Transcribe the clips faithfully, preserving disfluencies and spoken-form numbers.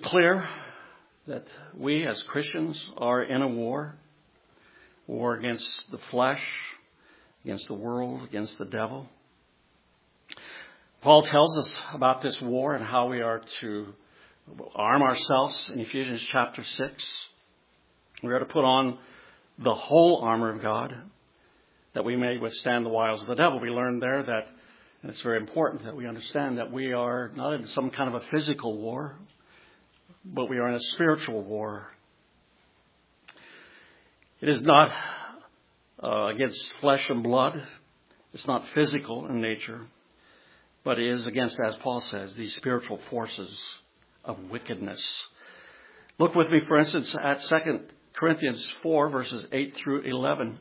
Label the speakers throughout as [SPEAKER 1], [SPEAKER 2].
[SPEAKER 1] clear that we as Christians are in a war, war against the flesh, against the world, against the devil. Paul tells us about this war and how we are to arm ourselves in Ephesians chapter six. We are to put on the whole armor of God that we may withstand the wiles of the devil. We learned there that, and it's very important that we understand that we are not in some kind of a physical war, but we are in a spiritual war. It is not uh, against flesh and blood. It's not physical in nature, but it is against, as Paul says, these spiritual forces of wickedness. Look with me, for instance, at Second Corinthians four, verses eight through eleven.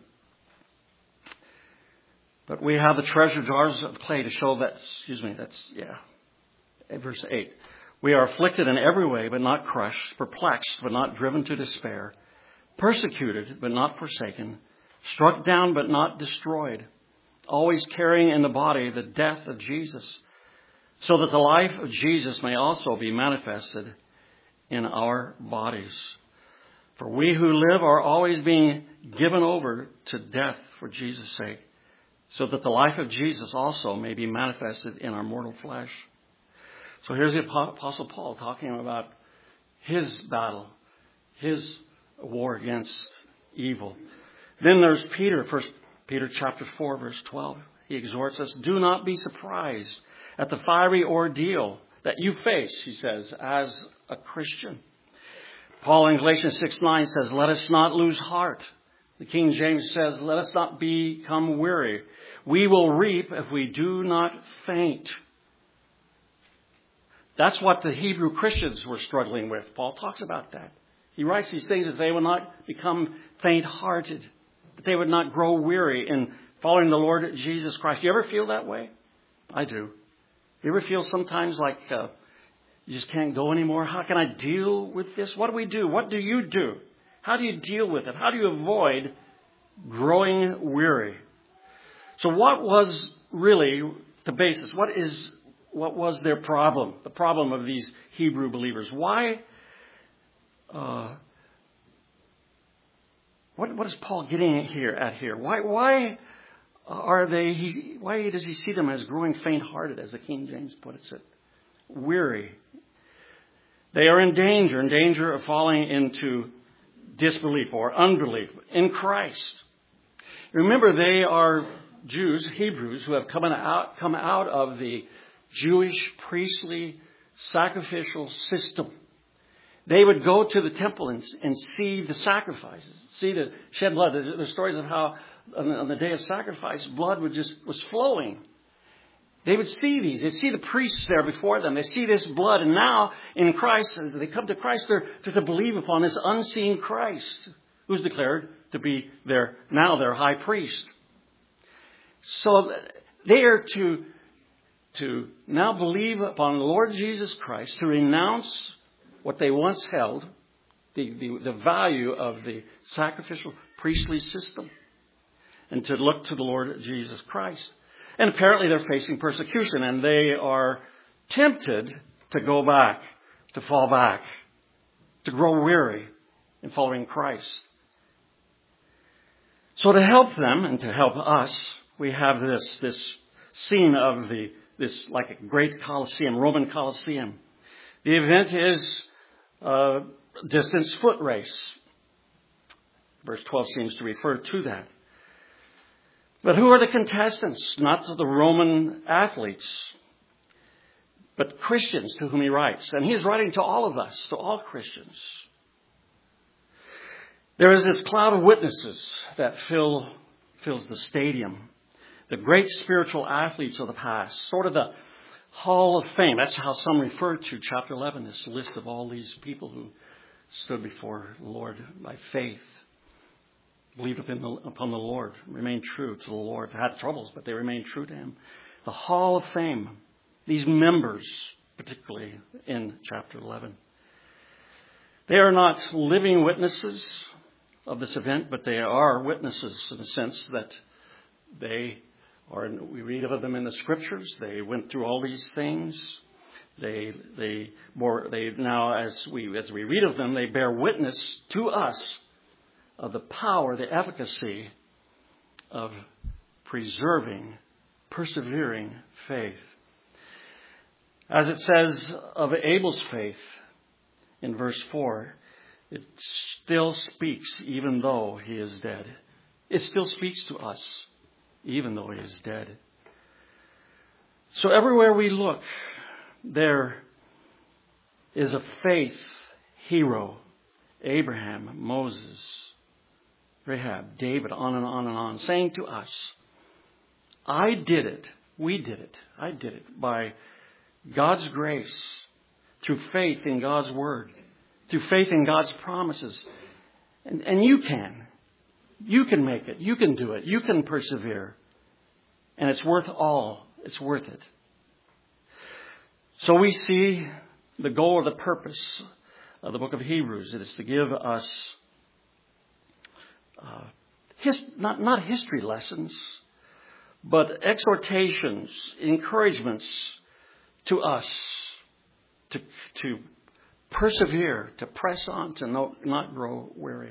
[SPEAKER 1] But we have the treasure jars of clay to show that, excuse me, that's, yeah, verse eight. We are afflicted in every way, but not crushed, perplexed, but not driven to despair, persecuted, but not forsaken, struck down, but not destroyed, always carrying in the body the death of Jesus, so that the life of Jesus may also be manifested in our bodies. For we who live are always being given over to death for Jesus' sake, so that the life of Jesus also may be manifested in our mortal flesh. So here's the Apostle Paul talking about his battle, his war against evil. Then there's Peter, First Peter chapter four, verse twelve. He exhorts us, do not be surprised at the fiery ordeal that you face, he says, as a Christian. Paul in Galatians six nine says, let us not lose heart. The King James says, let us not become weary. We will reap if we do not faint. That's what the Hebrew Christians were struggling with. Paul talks about that. He writes these things that they would not become faint-hearted, that they would not grow weary in following the Lord Jesus Christ. Do you ever feel that way? I do. You ever feel sometimes like uh, you just can't go anymore? How can I deal with this? What do we do? What do you do? How do you deal with it? How do you avoid growing weary? So what was really the basis? What is what was their problem? The problem of these Hebrew believers. Why? Uh, what what is Paul getting at here? At here? Why why are they? He, why does he see them as growing faint-hearted, as the King James puts it, weary? They are in danger, in danger of falling into disbelief or unbelief in Christ. Remember, they are Jews, Hebrews, who have come out, come out of the Jewish priestly sacrificial system. They would go to the temple and, and see the sacrifices, see the shed blood. There's stories of how on the, on the day of sacrifice, blood would just was flowing. They would see these. They'd see the priests there before them. They see this blood. And now in Christ, as they come to Christ, they're, they're to believe upon this unseen Christ, who's declared to be their, now their high priest. So they are to, to now believe upon the Lord Jesus Christ, to renounce what they once held, the, the, the value of the sacrificial priestly system, and to look to the Lord Jesus Christ. And apparently they're facing persecution, and they are tempted to go back, to fall back, to grow weary in following Christ. So to help them and to help us, we have this, this scene of the, this like a great Colosseum, Roman Colosseum. The event is a distance foot race. Verse twelve seems to refer to that. But who are the contestants? Not the Roman athletes, but Christians to whom he writes. And he is writing to all of us, to all Christians. There is this cloud of witnesses that fill, fills the stadium. The great spiritual athletes of the past, sort of the Hall of Fame. That's how some refer to chapter eleven, this list of all these people who stood before the Lord by faith. Believed upon the, upon the Lord, remained true to the Lord. They had troubles, but they remained true to him. The Hall of Fame, these members, particularly in chapter eleven. They are not living witnesses of this event, but they are witnesses in the sense that they are, we read of them in the scriptures. They went through all these things. They they bore, they now as we as we read of them, they bear witness to us of the power, the efficacy of preserving, persevering faith. As it says of Abel's faith in verse four, it still speaks even though he is dead. It still speaks to us even though he is dead. So everywhere we look, there is a faith hero. Abraham, Moses, Rahab, David, on and on and on, saying to us, I did it. We did it. I did it by God's grace, through faith in God's word, through faith in God's promises. And, and you can. You can make it. You can do it. You can persevere. And it's worth all. It's worth it. So we see the goal or the purpose of the book of Hebrews. It is to give us uh, his, not, not history lessons, but exhortations, encouragements to us to, to persevere, to press on, to no, not grow weary.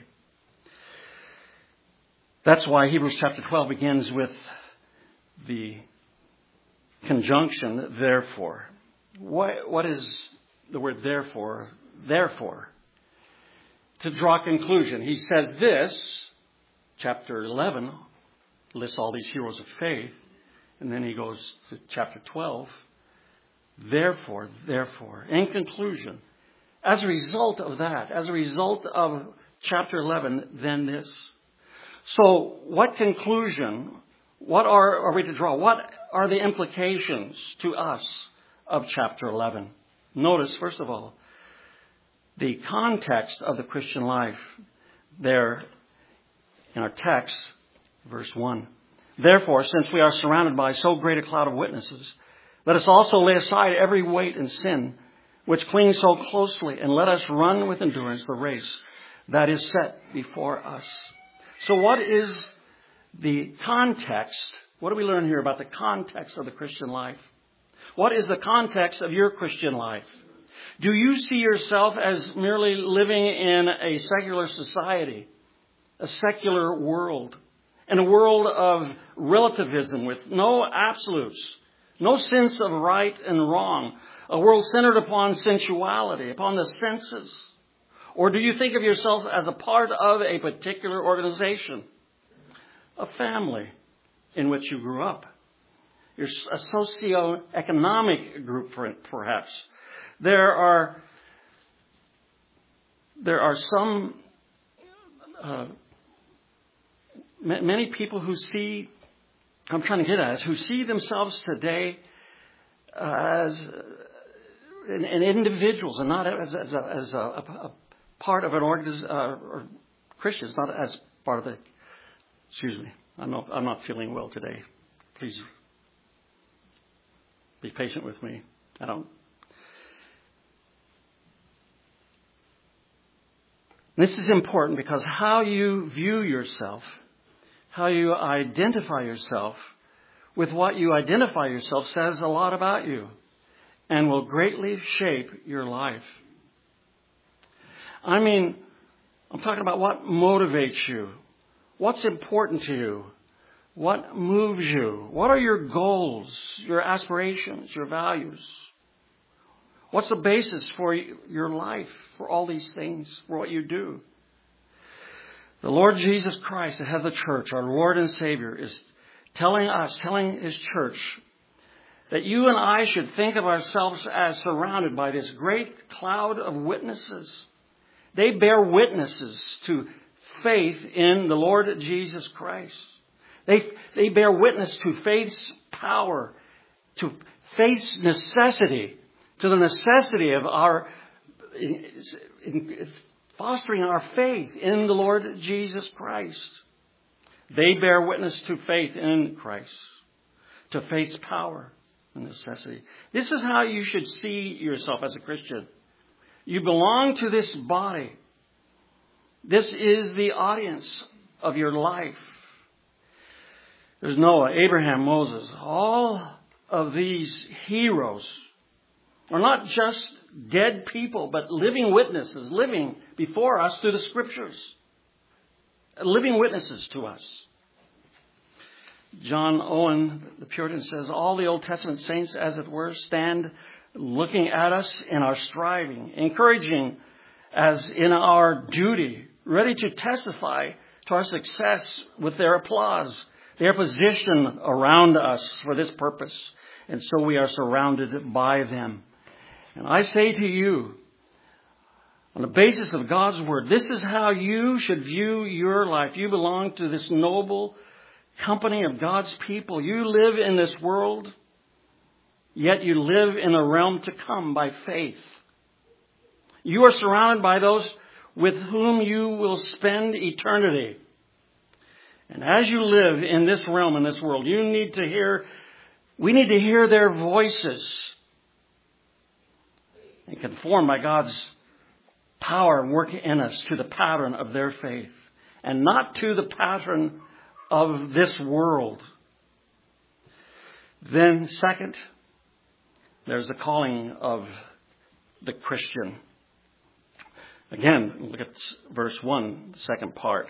[SPEAKER 1] That's why Hebrews chapter twelve begins with the conjunction, therefore. What, what is the word therefore? Therefore. To draw a conclusion. He says this, chapter eleven, lists all these heroes of faith. And then he goes to chapter twelve. Therefore, therefore. In conclusion, as a result of that, as a result of chapter eleven, then this. So what conclusion, what are, are we to draw? What are the implications to us of chapter eleven? Notice, first of all, the context of the Christian life there in our text, verse one. Therefore, since we are surrounded by so great a cloud of witnesses, let us also lay aside every weight and sin which clings so closely, and let us run with endurance the race that is set before us. So what is the context? What do we learn here about the context of the Christian life? What is the context of your Christian life? Do you see yourself as merely living in a secular society, a secular world, in a world of relativism with no absolutes, no sense of right and wrong, a world centered upon sensuality, upon the senses? Or do you think of yourself as a part of a particular organization, a family in which you grew up? You're a socio-economic group, perhaps. There are there are some uh, many people who see. I'm trying to get at this, who see themselves today uh, as uh, in, in individuals and not as, as, a, as a, a part of an organization, uh, or Christians, not as part of the. Excuse me, I'm not. I'm not feeling well today. Please. Be patient with me. I don't. This is important because how you view yourself, how you identify yourself with what you identify yourself says a lot about you and will greatly shape your life. I mean, I'm talking about what motivates you, what's important to you, what moves you? What are your goals, your aspirations, your values? What's the basis for your life, for all these things, for what you do? The Lord Jesus Christ, the head of the church, our Lord and Savior, is telling us, telling His church, that you and I should think of ourselves as surrounded by this great cloud of witnesses. They bear witnesses to faith in the Lord Jesus Christ. They, they bear witness to faith's power, to faith's necessity, to the necessity of our in, in fostering our faith in the Lord Jesus Christ. They bear witness to faith in Christ, to faith's power and necessity. This is how you should see yourself as a Christian. You belong to this body. This is the audience of your life. There's Noah, Abraham, Moses, all of these heroes are not just dead people, but living witnesses, living before us through the Scriptures. Living witnesses to us. John Owen, the Puritan, says, all the Old Testament saints, as it were, stand looking at us in our striving, encouraging as in our duty, ready to testify to our success with their applause, their position around us for this purpose. And so we are surrounded by them. And I say to you, on the basis of God's Word, this is how you should view your life. You belong to this noble company of God's people. You live in this world, yet you live in a realm to come by faith. You are surrounded by those with whom you will spend eternity. And as you live in this realm, in this world, you need to hear, we need to hear their voices and conform by God's power and work in us to the pattern of their faith and not to the pattern of this world. Then second, there's the calling of the Christian. Again, look at verse one, the second part.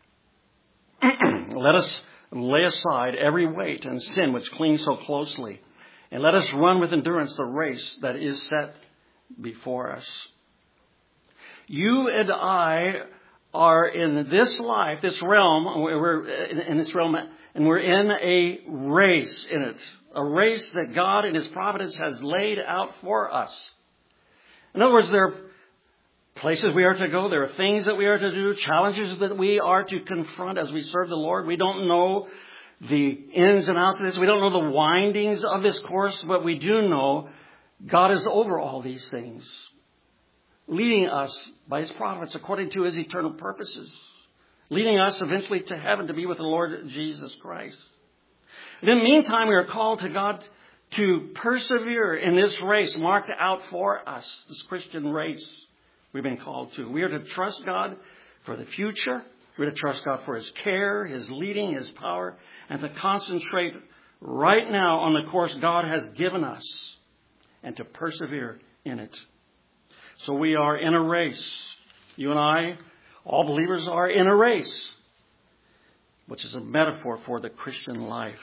[SPEAKER 1] Let us lay aside every weight and sin which clings so closely, and let us run with endurance the race that is set before us. You and I are in this life, this realm, we're in this realm, and we're in a race in it. A race that God in His providence has laid out for us. In other words, there are places we are to go. There are things that we are to do, challenges that we are to confront as we serve the Lord. We don't know the ins and outs of this. We don't know the windings of this course, but we do know God is over all these things, leading us by His providence according to His eternal purposes, leading us eventually to heaven to be with the Lord Jesus Christ. In the meantime, we are called to God to persevere in this race marked out for us, this Christian race we've been called to. We are to trust God for the future. We're to trust God for His care, His leading, His power, and to concentrate right now on the course God has given us and to persevere in it. So we are in a race. You and I, all believers, are in a race, which is a metaphor for the Christian life.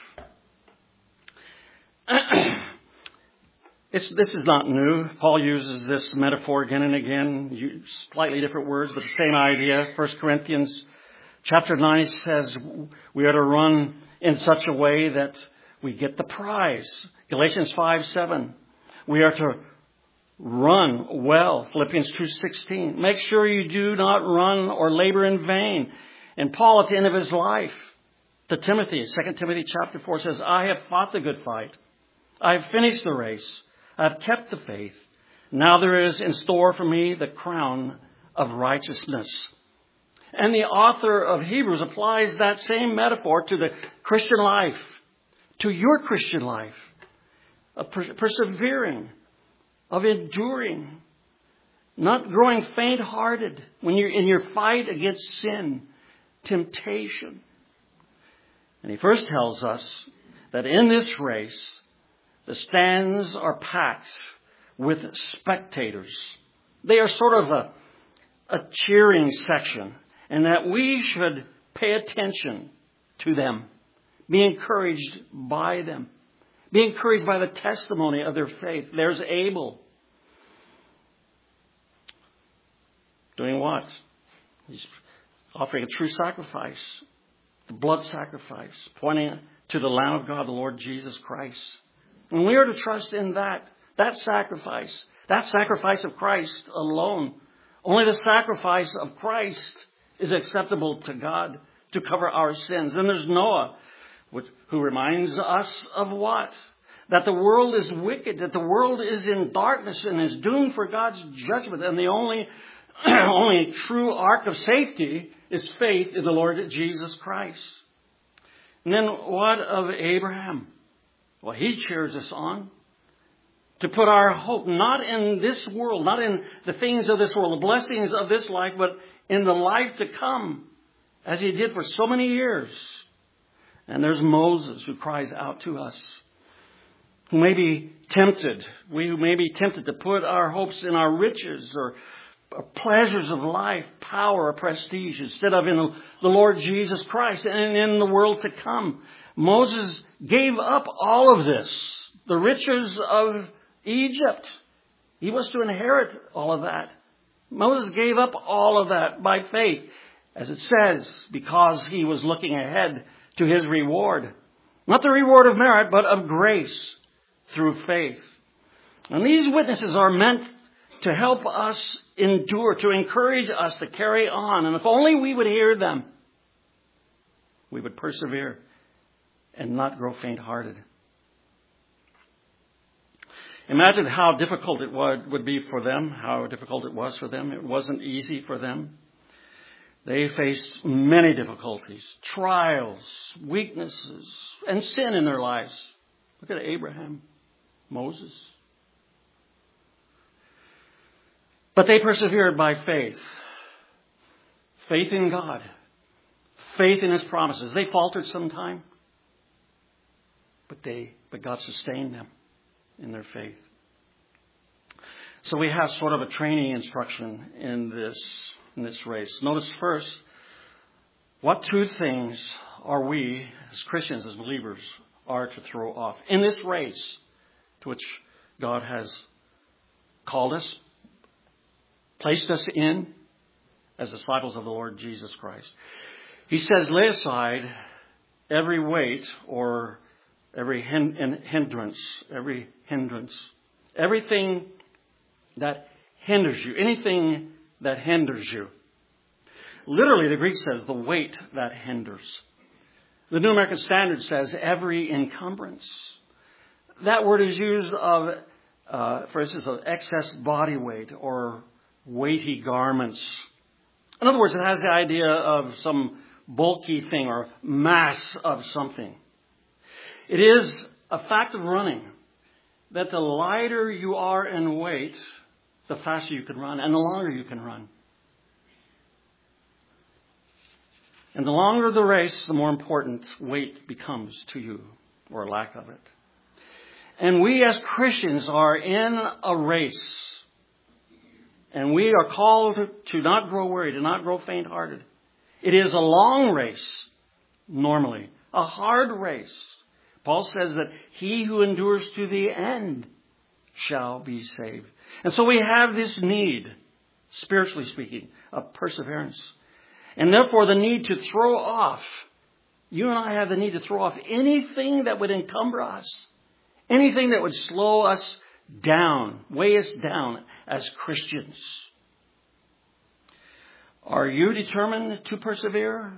[SPEAKER 1] It's, this is not new. Paul uses this metaphor again and again, slightly different words, but the same idea. First Corinthians chapter nine says we are to run in such a way that we get the prize. Galatians five seven, we are to run well. Philippians two sixteen, make sure you do not run or labor in vain. And Paul, at the end of his life, to Timothy, Second Timothy chapter four says, I have fought the good fight. I have finished the race. I have kept the faith. Now there is in store for me the crown of righteousness. And the author of Hebrews applies that same metaphor to the Christian life, to your Christian life, of persevering, of enduring, not growing faint-hearted when you're in your fight against sin, temptation. And he first tells us that in this race, the stands are packed with spectators. They are sort of a, a cheering section, and that we should pay attention to them, be encouraged by them, be encouraged by the testimony of their faith. There's Abel. Doing what? He's offering a true sacrifice, the blood sacrifice, pointing to the Lamb of God, the Lord Jesus Christ. And we are to trust in that, that sacrifice, that sacrifice of Christ alone. Only the sacrifice of Christ is acceptable to God to cover our sins. And there's Noah, who reminds us of what? That the world is wicked, that the world is in darkness and is doomed for God's judgment. And the only, only true ark of safety is faith in the Lord Jesus Christ. And then what of Abraham? Well, he cheers us on to put our hope not in this world, not in the things of this world, the blessings of this life, but in the life to come, as he did for so many years. And there's Moses, who cries out to us, who may be tempted, we who may be tempted to put our hopes in our riches or pleasures of life, power, or prestige, instead of in the Lord Jesus Christ and in the world to come. Moses gave up all of this, the riches of Egypt. He was to inherit all of that. Moses gave up all of that by faith, as it says, because he was looking ahead to his reward. Not the reward of merit, but of grace through faith. And these witnesses are meant to help us endure, to encourage us to carry on. And if only we would hear them, we would persevere and not grow faint-hearted. Imagine how difficult it would, would be for them, how difficult it was for them. It wasn't easy for them. They faced many difficulties, trials, weaknesses, and sin in their lives. Look at Abraham, Moses. But they persevered by faith. Faith in God. Faith in His promises. They faltered sometimes, but they, but God sustained them in their faith. So we have sort of a training instruction in this, in this race. Notice first, what two things are we as Christians, as believers, are to throw off in this race to which God has called us, placed us in as disciples of the Lord Jesus Christ. He says, lay aside every weight or every hindrance, every hindrance, everything that hinders you, anything that hinders you. Literally, the Greek says the weight that hinders. The New American Standard says every encumbrance. That word is used of, uh, for instance, of excess body weight or weighty garments. In other words, it has the idea of some bulky thing or mass of something. It is a fact of running that the lighter you are in weight, the faster you can run and the longer you can run. And the longer the race, the more important weight becomes to you, or lack of it. And we as Christians are in a race. And we are called to not grow weary, to not grow faint-hearted. It is a long race, normally, a hard race. Paul says that he who endures to the end shall be saved. And so we have this need, spiritually speaking, of perseverance. And therefore the need to throw off, you and I have the need to throw off anything that would encumber us, anything that would slow us down, weigh us down as Christians. Are you determined to persevere?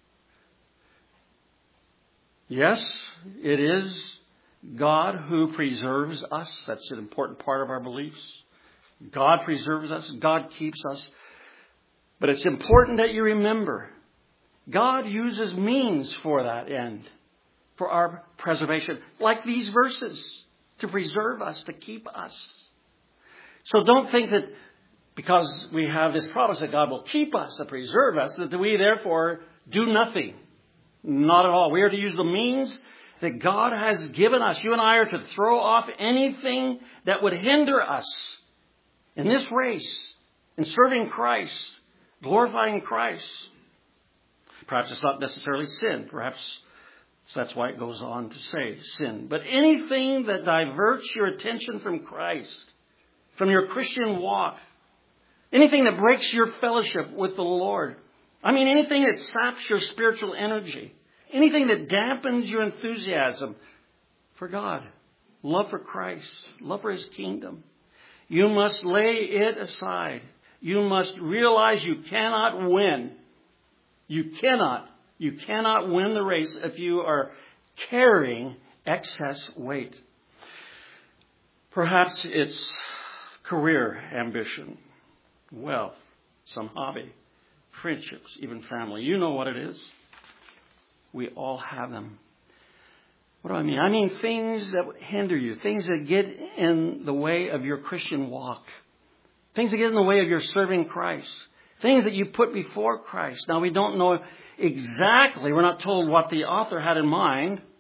[SPEAKER 1] Yes, it is God who preserves us. That's an important part of our beliefs. God preserves us. God keeps us. But it's important that you remember, God uses means for that end, for our preservation, like these verses, to preserve us, to keep us. So don't think that because we have this promise that God will keep us, to preserve us, that we therefore do nothing. Not at all. We are to use the means that God has given us. You and I are to throw off anything that would hinder us in this race, in serving Christ, glorifying Christ. Perhaps it's not necessarily sin. Perhaps that's why it goes on to say sin. But anything that diverts your attention from Christ, from your Christian walk, anything that breaks your fellowship with the Lord, I mean anything that saps your spiritual energy, anything that dampens your enthusiasm for God, love for Christ, love for His kingdom, you must lay it aside. You must realize you cannot win. You cannot. You cannot win the race if you are carrying excess weight. Perhaps it's career ambition, wealth, some hobby, friendships, even family. You know what it is. We all have them. What do I mean? I mean things that hinder you, things that get in the way of your Christian walk, things that get in the way of your serving Christ, things that you put before Christ. Now, we don't know exactly, we're not told what the author had in mind,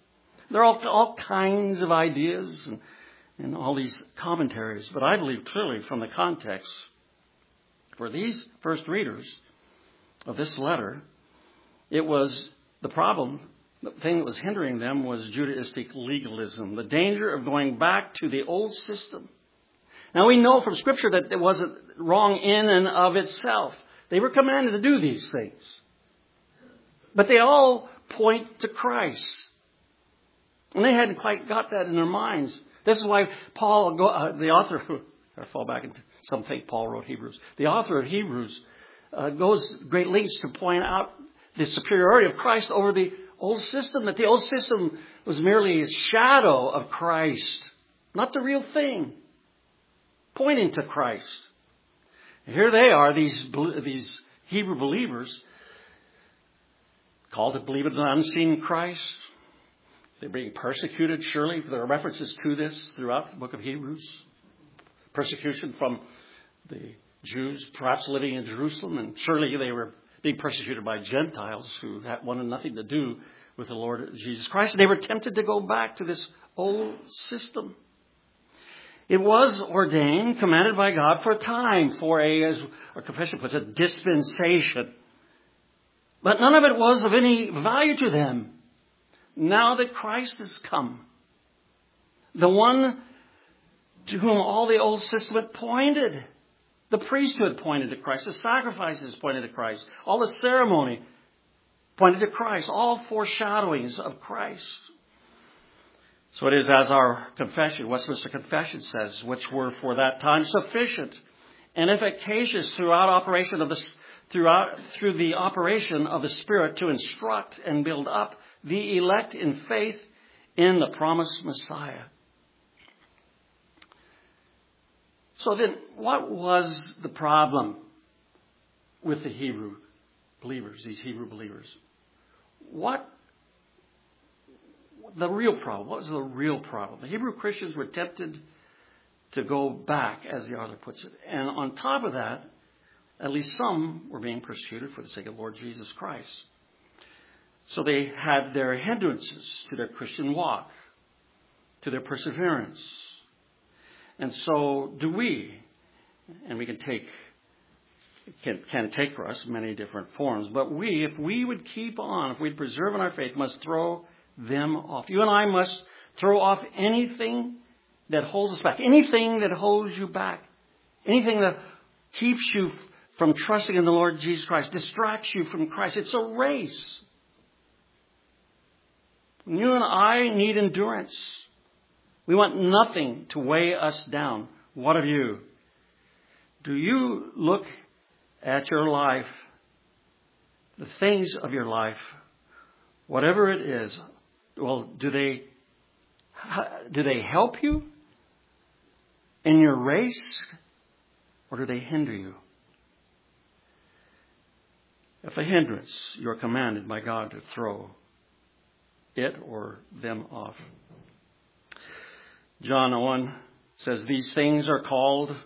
[SPEAKER 1] There are all, all kinds of ideas and, and all these commentaries. But I believe clearly from the context, for these first readers of this letter, it was the problem, the thing that was hindering them was Judaistic legalism, the danger of going back to the old system. Now we know from Scripture that it wasn't wrong in and of itself. They were commanded to do these things. But they all point to Christ. And they hadn't quite got that in their minds. This is why Paul, uh, the author, I fall back into some think Paul wrote Hebrews. The author of Hebrews uh, goes great lengths to point out the superiority of Christ over the old system, that the old system was merely a shadow of Christ, not the real thing, pointing to Christ. Here they are, these, these Hebrew believers, called to believe in an unseen Christ. They're being persecuted, surely. There are references to this throughout the book of Hebrews. Persecution from the Jews, perhaps living in Jerusalem, and surely they were being persecuted by Gentiles who had wanted nothing to do with the Lord Jesus Christ. And they were tempted to go back to this old system. It was ordained, commanded by God for a time, for a, as our confession puts it, dispensation. But none of it was of any value to them. Now that Christ has come, the one to whom all the old system pointed, the priesthood pointed to Christ, the sacrifices pointed to Christ, all the ceremony pointed to Christ, all foreshadowings of Christ. So it is as our confession, Westminster Confession says, which were for that time sufficient and efficacious throughout operation of the throughout through the operation of the Spirit to instruct and build up the elect in faith in the promised Messiah. So then, what was the problem with the Hebrew believers, these Hebrew believers? What the real problem? What was the real problem? The Hebrew Christians were tempted to go back, as the author puts it. And on top of that, at least some were being persecuted for the sake of Lord Jesus Christ. So they had their hindrances to their Christian walk, to their perseverance. And so do we. And we can take, can, can take for us many different forms. But we, if we would keep on, if we'd preserve in our faith, must throw them off. You and I must throw off anything that holds us back. Anything that holds you back. Anything that keeps you from trusting in the Lord Jesus Christ. Distracts you from Christ. It's a race. You and I need endurance. We want nothing to weigh us down. What of you? Do you look at your life, the things of your life, whatever it is, well, do they, do they help you in your race, or do they hinder you? If a hindrance, you are commanded by God to throw it or them off. John one says, these things are called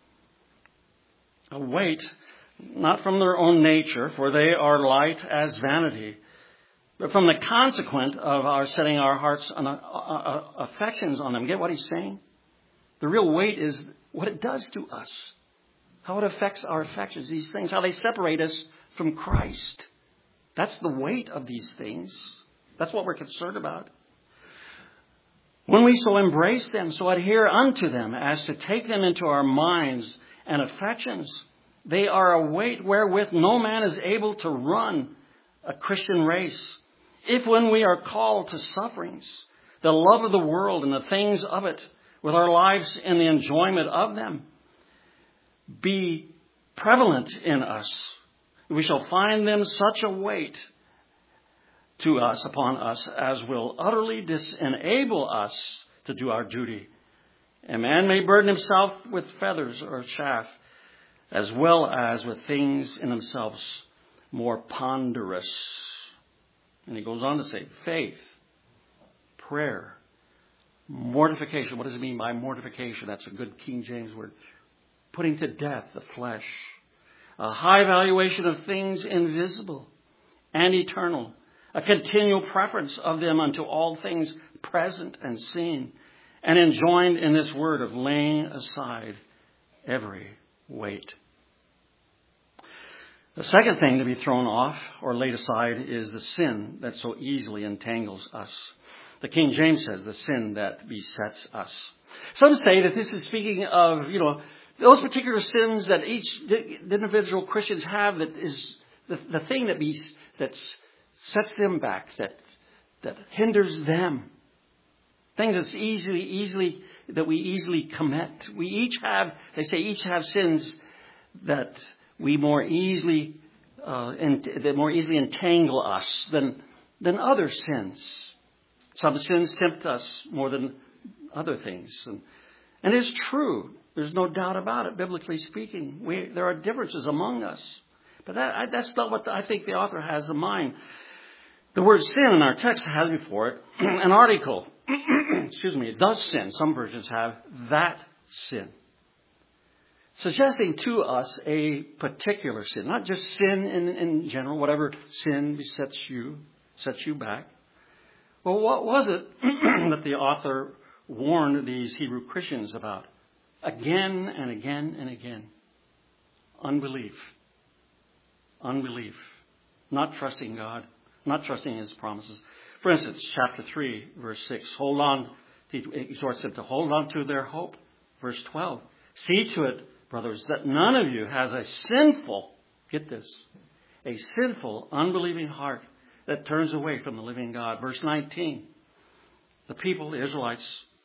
[SPEAKER 1] a weight, not from their own nature, for they are light as vanity, but from the consequent of our setting our hearts on uh, uh, affections on them. Get what he's saying? The real weight is what it does to us, how it affects our affections, these things, how they separate us from Christ. That's the weight of these things. That's what we're concerned about. When we so embrace them, so adhere unto them, as to take them into our minds and affections, they are a weight wherewith no man is able to run a Christian race. If when we are called to sufferings, the love of the world and the things of it, with our lives in the enjoyment of them, be prevalent in us, we shall find them such a weight to us, upon us, as will utterly disenable us to do our duty. A man may burden himself with feathers or chaff, as well as with things in themselves more ponderous. And he goes on to say, faith, prayer, mortification. What does it mean by mortification? That's a good King James word. Putting to death the flesh. A high valuation of things invisible and eternal. a continual preference of them unto all things present and seen, and enjoined in this word of laying aside every weight. The second thing to be thrown off or laid aside is the sin that so easily entangles us. The King James says the sin that besets us. Some say that this is speaking of, you know, those particular sins that each individual Christians have, that is the, the thing that be, that sets them back, that that hinders them. Things that's easily, easily, that we easily commit. We each have, they say each have sins that we more easily, uh, and that more easily entangle us than, than other sins. Some sins tempt us more than other things. And, and it's true. There's no doubt about it, biblically speaking. We, there are differences among us. But that, I, that's not what the, I think the author has in mind. The word sin in our text has before it an article. Excuse me, does sin. Some versions have that sin. Suggesting to us a particular sin, not just sin in, in general, whatever sin besets you, sets you back. Well, what was it that the author warned these Hebrew Christians about? Again and again and again. Unbelief. Unbelief. Not trusting God. Not trusting His promises. For instance, chapter three, verse six. Hold on. He exhorts them to hold on to their hope. Verse twelve. See to it, brothers, that none of you has a sinful, get this, a sinful, unbelieving heart that turns away from the living God. Verse nineteen. The people, the Israelites,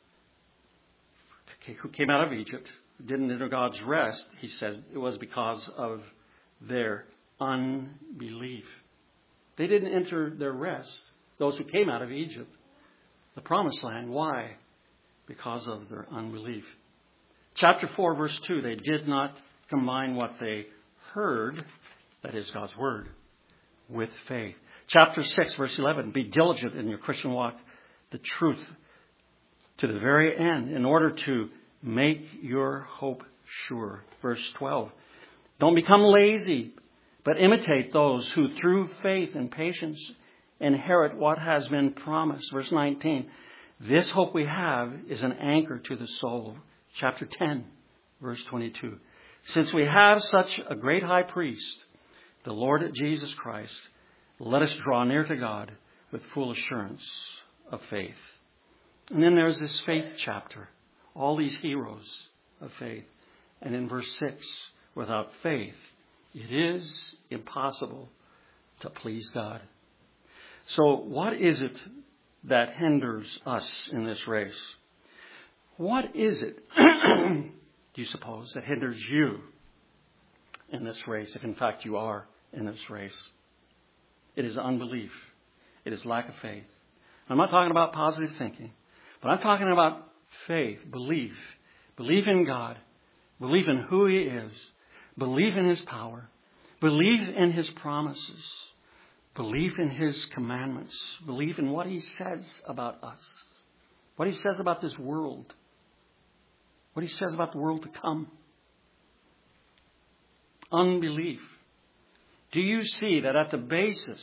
[SPEAKER 1] who came out of Egypt, didn't enter God's rest, he said it was because of their unbelief. They didn't enter their rest, those who came out of Egypt, the promised land. Why? Because of their unbelief. Chapter four, verse two, they did not combine what they heard, that is God's word, with faith. Chapter six, verse eleven, be diligent in your Christian walk, the truth to the very end, in order to make your hope sure. Verse twelve, don't become lazy, but imitate those who through faith and patience inherit what has been promised. Verse nineteen, this hope we have is an anchor to the soul. Chapter ten, verse twenty-two, since we have such a great high priest, the Lord Jesus Christ, let us draw near to God with full assurance of faith. And then there's this faith chapter, all these heroes of faith. And in verse six, without faith, it is impossible to please God. So what is it that hinders us in this race? What is it, do you suppose, that hinders you in this race, if in fact you are in this race? It is unbelief. It is lack of faith. I'm not talking about positive thinking, but I'm talking about faith, belief. Belief in God. Belief in who He is. Belief in His power. Belief in His promises. Belief in His commandments. Belief in what He says about us. What He says about this world. What He says about the world to come. Unbelief. Do you see that at the basis,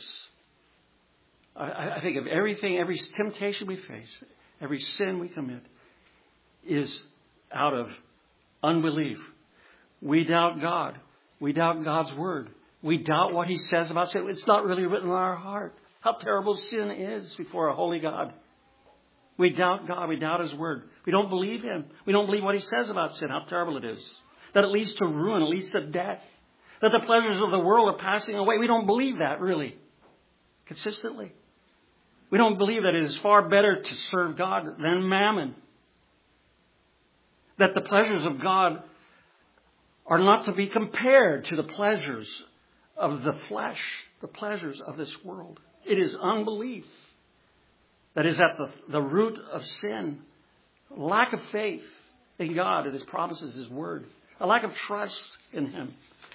[SPEAKER 1] I, I think of everything, every temptation we face, every sin we commit, is out of unbelief. We doubt God. We doubt God's word. We doubt what He says about sin. It's not really written in our heart. How terrible sin is before a holy God. We doubt God. We doubt His word. We don't believe Him. We don't believe what He says about sin, how terrible it is. That it leads to ruin, it leads to death. That the pleasures of the world are passing away. We don't believe that, really, consistently. We don't believe that it is far better to serve God than mammon. That the pleasures of God are not to be compared to the pleasures of the flesh, the pleasures of this world. It is unbelief that is at the, the root of sin. Lack of faith in God and His promises, His word. A lack of trust in Him.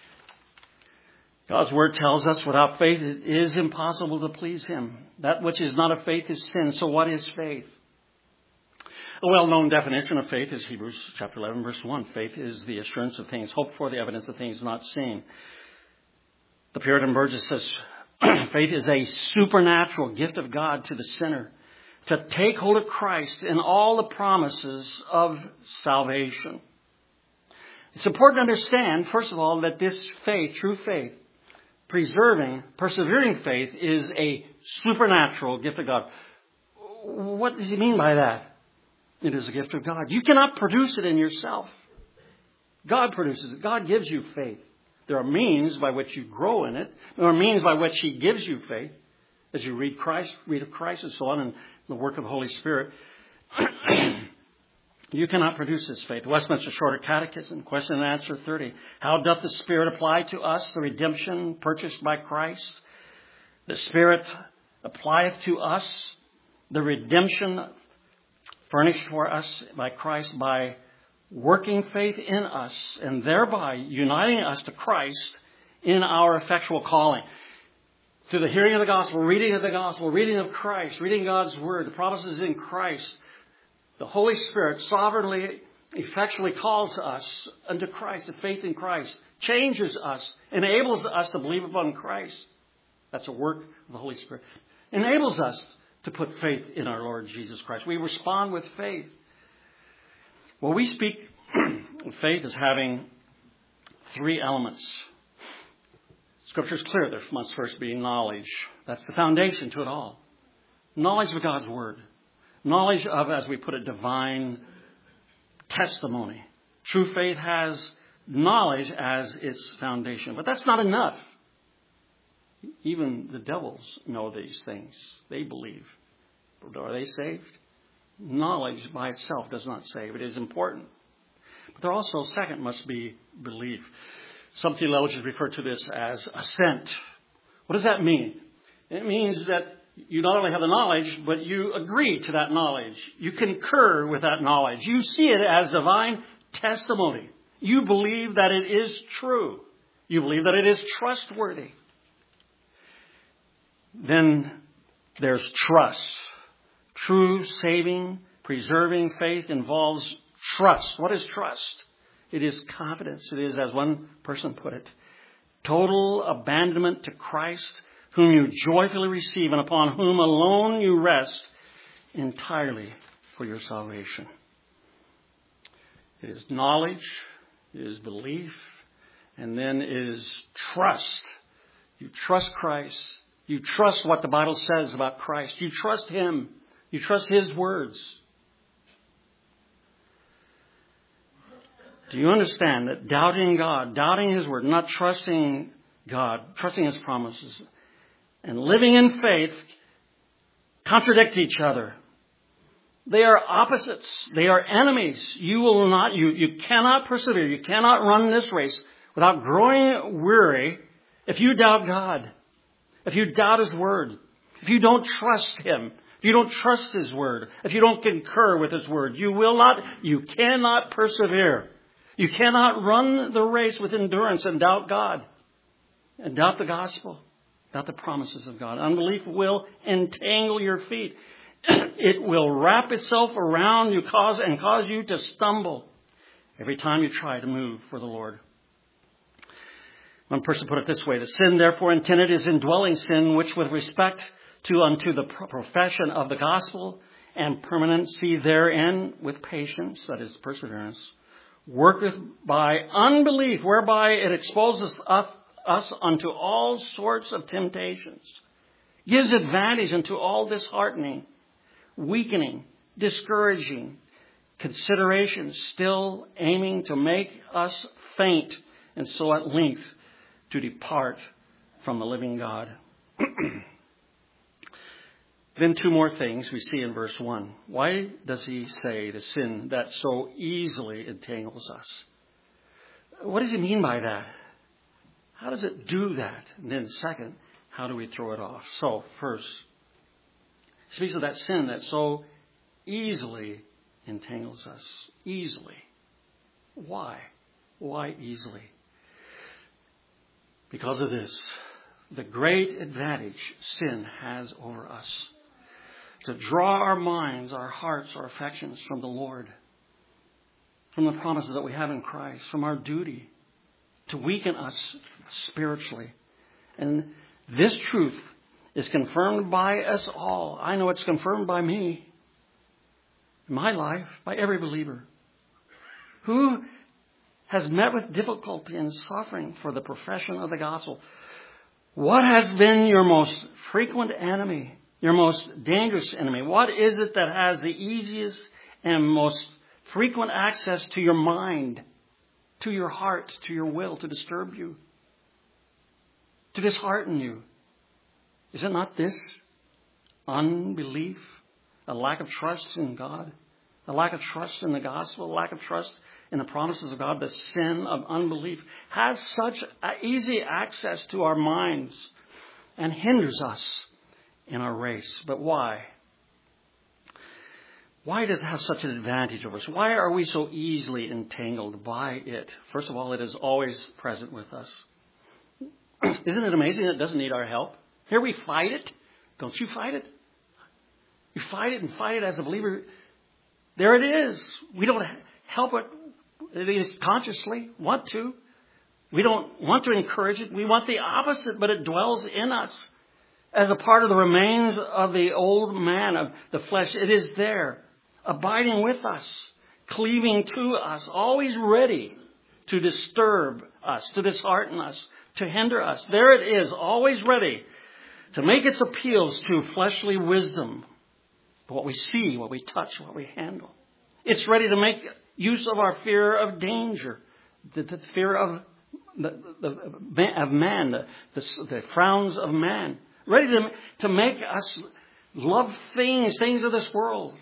[SPEAKER 1] God's word tells us without faith it is impossible to please Him. That which is not of faith is sin. So what is faith? A well-known definition of faith is Hebrews chapter eleven, verse one. Faith is the assurance of things hoped for, the evidence of things not seen. The Puritan Burgess says, Faith is a supernatural gift of God to the sinner to take hold of Christ and all the promises of salvation. It's important to understand, first of all, that this faith, true faith, preserving, persevering faith, is a supernatural gift of God. What does he mean by that? It is a gift of God. You cannot produce it in yourself. God produces it. God gives you faith. There are means by which you grow in it. There are means by which he gives you faith. As you read Christ, read of Christ and so on, and the work of the Holy Spirit. You cannot produce this faith. Westminster Shorter Catechism, question and answer thirty. How doth the Spirit apply to us the redemption purchased by Christ? The Spirit applieth to us the redemption furnished for us by Christ by working faith in us and thereby uniting us to Christ in our effectual calling. Through the hearing of the gospel, reading of the gospel, reading of Christ, reading God's word, the promises in Christ, the Holy Spirit sovereignly, effectually calls us unto Christ, to faith in Christ, changes us, enables us to believe upon Christ. That's a work of the Holy Spirit. Enables us to put faith in our Lord Jesus Christ. We respond with faith. Well, we speak of faith as having three elements. Scripture is clear. There must first be knowledge. That's the foundation to it all. Knowledge of God's word. Knowledge of, as we put it, divine testimony. True faith has knowledge as its foundation. But that's not enough. Even the devils know these things. They believe. But are they saved? Knowledge by itself does not save. It is important. But there also, second, must be belief. Some theologians refer to this as assent. What does that mean? It means that you not only have the knowledge, but you agree to that knowledge. You concur with that knowledge. You see it as divine testimony. You believe that it is true. You believe that it is trustworthy. Then there's trust. True, saving, preserving faith involves trust. What is trust? It is confidence. It is, as one person put it, total abandonment to Christ, whom you joyfully receive and upon whom alone you rest entirely for your salvation. It is knowledge, it is belief, and then it is trust. You trust Christ. You trust what the Bible says about Christ. You trust Him. You trust His words. Do you understand that doubting God, doubting His word, not trusting God, trusting His promises, and living in faith contradict each other? They are opposites. They are enemies. You will not, you, you cannot persevere. You cannot run this race without growing weary if you doubt God, if you doubt His word, if you don't trust Him, if you don't trust His word, if you don't concur with His word. You will not, you cannot persevere. You cannot run the race with endurance and doubt God and doubt the gospel, doubt the promises of God. Unbelief will entangle your feet. It will wrap itself around you cause and cause you to stumble every time you try to move for the Lord. One person put it this way: the sin therefore intended is indwelling sin, which with respect to unto the profession of the gospel and permanency therein with patience, that is perseverance, worketh by unbelief, whereby it exposes us, us unto all sorts of temptations, gives advantage unto all disheartening, weakening, discouraging considerations, still aiming to make us faint, and so at length to depart from the living God. Then two more things we see in verse one. Why does he say the sin that so easily entangles us? What does he mean by that? How does it do that? And then second, how do we throw it off? So first, he speaks of that sin that so easily entangles us. Easily. Why? Why easily? Because of this. The great advantage sin has over us. To draw our minds, our hearts, our affections from the Lord, from the promises that we have in Christ, from our duty, to weaken us spiritually. And This truth is confirmed by us all. I know it's confirmed by me, in my life, by every believer who has met with difficulty and suffering for the profession of the gospel. What has been your most frequent enemy, your most dangerous enemy? What is it that has the easiest and most frequent access to your mind, to your heart, to your will, to disturb you, to dishearten you? Is it not this? Unbelief, a lack of trust in God, a lack of trust in the gospel, a lack of trust in the promises of God. The sin of unbelief has such easy access to our minds and hinders us in our race. But why? Why does it have such an advantage over us? Why are we so easily entangled by it? First of all, it is always present with us. Isn't it amazing it doesn't need our help? Here we fight it. Don't you fight it? You fight it and fight it as a believer. There it is. We don't help it, at least consciously, want to. We don't want to encourage it. We want the opposite, but it dwells in us as a part of the remains of the old man, of the flesh. It is there, abiding with us, cleaving to us, always ready to disturb us, to dishearten us, to hinder us. There it is, always ready to make its appeals to fleshly wisdom, what we see, what we touch, what we handle. It's ready to make use of our fear of danger, the, the fear of the, the, of man, the, the, the frowns of man. Ready to, to make us love things, things of this world.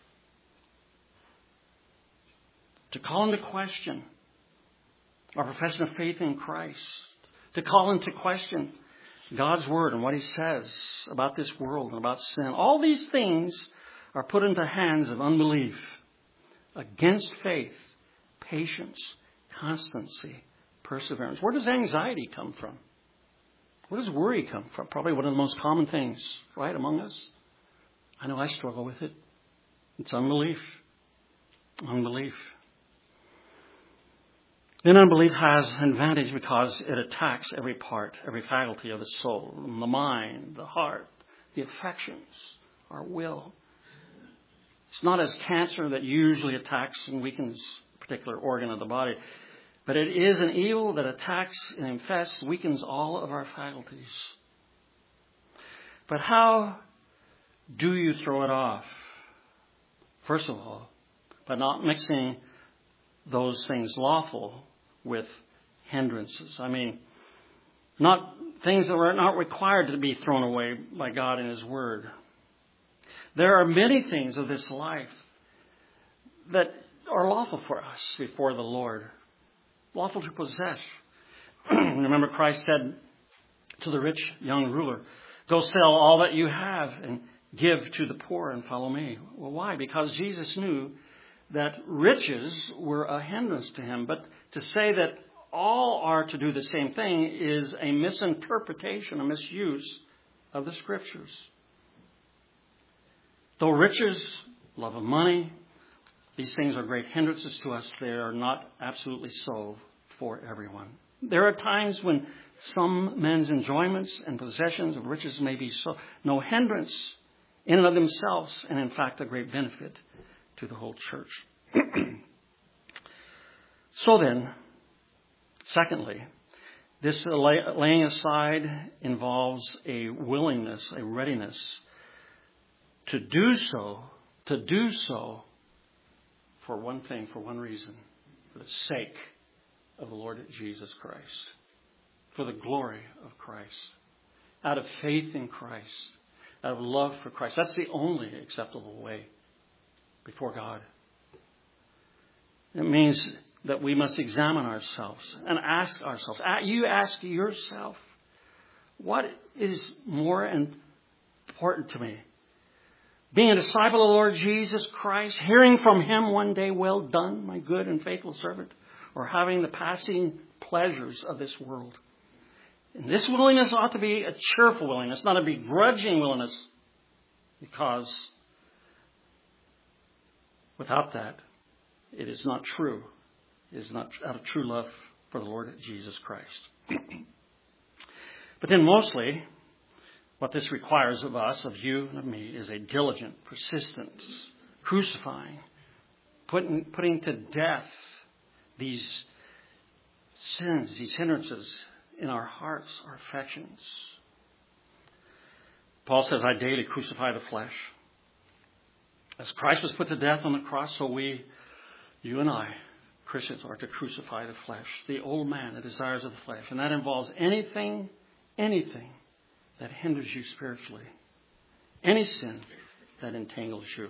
[SPEAKER 1] To call into question our profession of faith in Christ. To call into question God's Word and what He says about this world and about sin. All these things are put into hands of unbelief, against faith, patience, constancy, perseverance. Where does anxiety come from? Where does worry come from? Probably one of the most common things, right, among us. I know I struggle with it. It's unbelief. Unbelief. Then unbelief has an advantage because it attacks every part, every faculty of the soul, the mind, the heart, the affections, our will. It's not as cancer that usually attacks and weakens a particular organ of the body, but it is an evil that attacks and infests, weakens all of our faculties. But how do you throw it off? First of all, by not mixing those things lawful with hindrances. I mean, not things that are not required to be thrown away by God in His Word. There are many things of this life that are lawful for us before the Lord, lawful to possess. Remember, Christ said to the rich young ruler, "Go sell all that you have and give to the poor and follow me." Well, why? Because Jesus knew that riches were a hindrance to Him. But to say that all are to do the same thing is a misinterpretation, a misuse of the Scriptures. Though riches, love of money, these things are great hindrances to us, they are not absolutely so for everyone. There are times when some men's enjoyments and possessions of riches may be so no hindrance in and of themselves, and in fact a great benefit to the whole church. So then, secondly, this laying aside involves a willingness, a readiness to do so, to do so for one thing, for one reason, for the sake of the Lord Jesus Christ, for the glory of Christ, out of faith in Christ, out of love for Christ. That's the only acceptable way before God. It means that we must examine ourselves and ask ourselves. You ask yourself, what is more important to me? Being a disciple of the Lord Jesus Christ, hearing from Him one day, "Well done, my good and faithful servant," or having the passing pleasures of this world. And this willingness ought to be a cheerful willingness, not a begrudging willingness, because without that, it is not true. It is not out of true love for the Lord Jesus Christ. But then mostly, What this requires of us, of you and of me, is a diligent, persistent crucifying, putting, putting to death these sins, these hindrances in our hearts, our affections. Paul says, I daily crucify the flesh. As Christ was put to death on the cross, so we, you and I, Christians, are to crucify the flesh, the old man, the desires of the flesh. And that involves anything, anything that hinders you spiritually. Any sin that entangles you.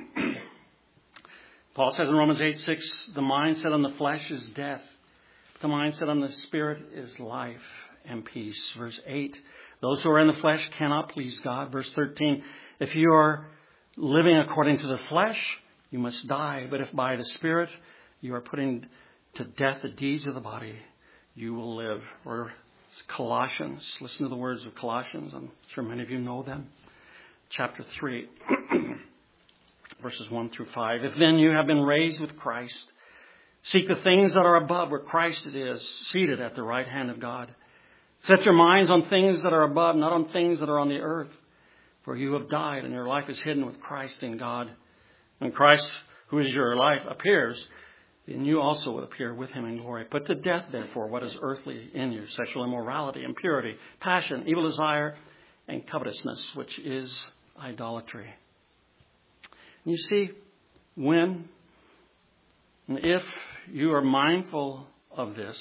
[SPEAKER 1] Paul says in Romans eight six, the mind set on the flesh is death. The mind set on the spirit is life and peace. Verse eight, those who are in the flesh cannot please God. Verse thirteen, if you are living according to the flesh, you must die. But if by the Spirit you are putting to death the deeds of the body, you will live. Or Colossians, listen to the words of Colossians. I'm sure many of you know them. Chapter three, verses one through five. If then you have been raised with Christ, seek the things that are above where Christ is, seated at the right hand of God. Set your minds on things that are above, not on things that are on the earth. For you have died, and your life is hidden with Christ in God. When Christ, who is your life, appears, then you also will appear with him in glory. Put to death, therefore, what is earthly in you: sexual immorality, impurity, passion, evil desire, and covetousness, which is idolatry. And you see, when and if you are mindful of this,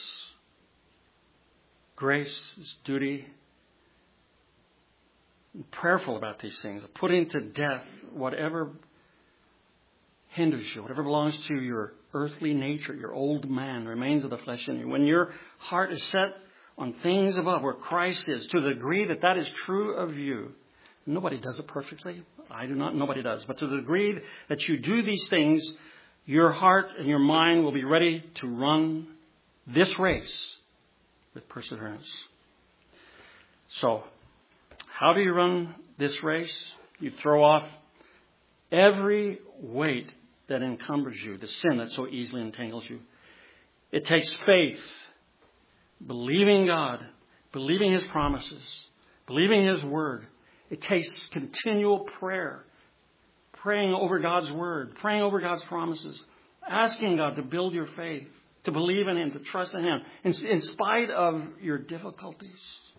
[SPEAKER 1] grace, this duty, and prayerful about these things, putting to death whatever hinders you, whatever belongs to your earthly nature, your old man, remains of the flesh in you. When your heart is set on things above where Christ is, to the degree that that is true of you, nobody does it perfectly. I do not, nobody does. But to the degree that you do these things, your heart and your mind will be ready to run this race with perseverance. So, how do you run this race? You throw off every weight that encumbers you, the sin that so easily entangles you. It takes faith, believing God, believing His promises, believing His word. It takes continual prayer, praying over God's word, praying over God's promises, asking God to build your faith, to believe in Him, to trust in Him, in, in spite of your difficulties.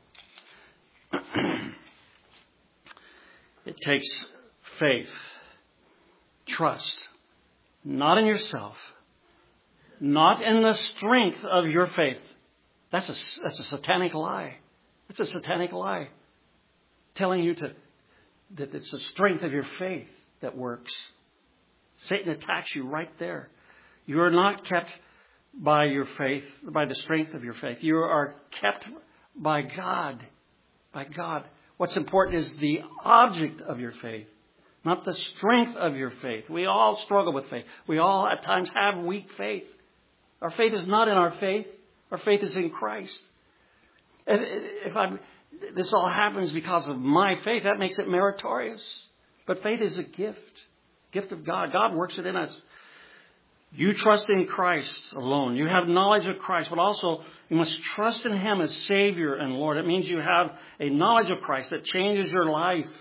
[SPEAKER 1] It takes faith, trust, not in yourself, not in the strength of your faith. That's a, that's a satanic lie. It's a satanic lie. Telling you to that it's the strength of your faith that works. Satan attacks you right there. You are not kept by your faith, by the strength of your faith. You are kept by God. By God. What's important is the object of your faith, not the strength of your faith. We all struggle with faith. We all at times have weak faith. Our faith is not in our faith. Our faith is in Christ. If I'm, this all happens because of my faith, that makes it meritorious. But faith is a gift, gift of God. God works it in us. You trust in Christ alone. You have knowledge of Christ, but also you must trust in Him as Savior and Lord. It means you have a knowledge of Christ that changes your life.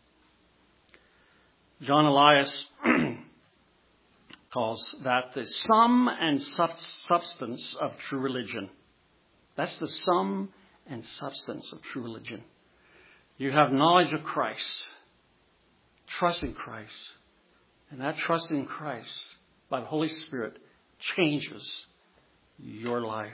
[SPEAKER 1] John Elias calls that the sum and substance of true religion. That's the sum and substance of true religion. You have knowledge of Christ, trust in Christ, and that trust in Christ by the Holy Spirit changes your life.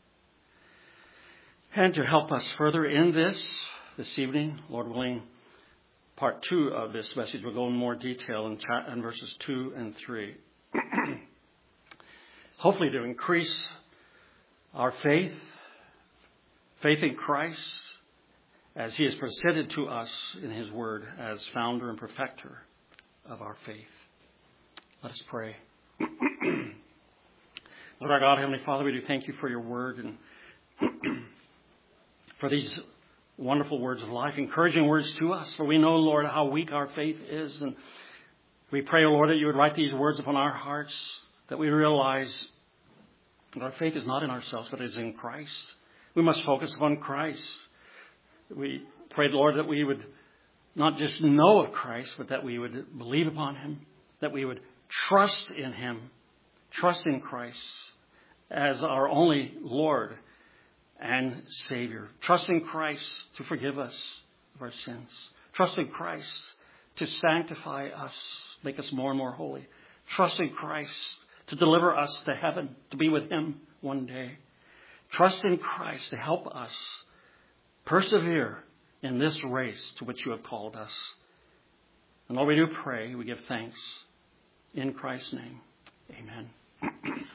[SPEAKER 1] And to help us further in this, this evening, Lord willing, part two of this message will go in more detail in, chat, in verses two and three. Hopefully to increase our faith, faith in Christ, as He is presented to us in His Word as founder and perfecter of our faith. Let us pray. Lord our God, Heavenly Father, we do thank You for Your Word and for these wonderful words of life, encouraging words to us. For we know, Lord, how weak our faith is. And we pray, Lord, that You would write these words upon our hearts, that we realize that our faith is not in ourselves, but it is in Christ. We must focus upon Christ. We Pray, Lord, that we would not just know of Christ, but that we would believe upon him, that we would trust in him, trust in Christ as our only Lord and Savior. Trust in Christ to forgive us of our sins. Trust in Christ to sanctify us, make us more and more holy. Trust in Christ to deliver us to heaven, to be with him one day. Trust in Christ to help us persevere in this race to which you have called us. And Lord, we do pray, we give thanks in Christ's name. Amen.